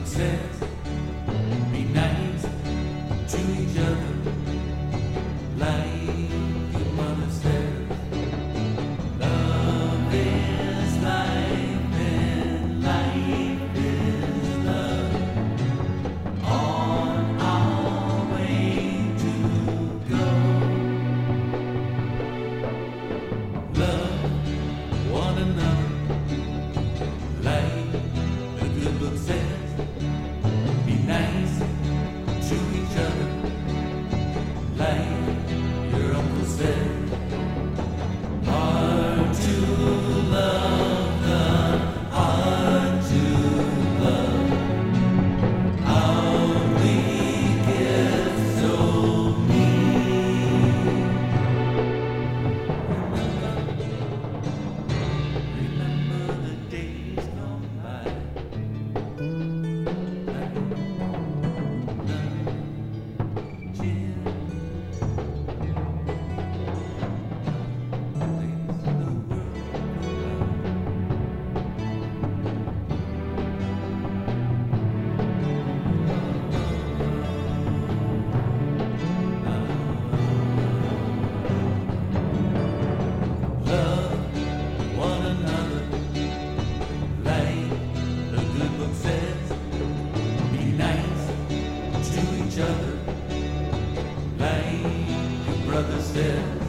book says, be nice to each other, like your mother says. Love is life and life is love. On our way to go. Love one another, like the good book says. Be nice to each other, like your uncle said. Hard to love, the hard to love. How we get so mean. Remember the days gone by. Other, like your brother said.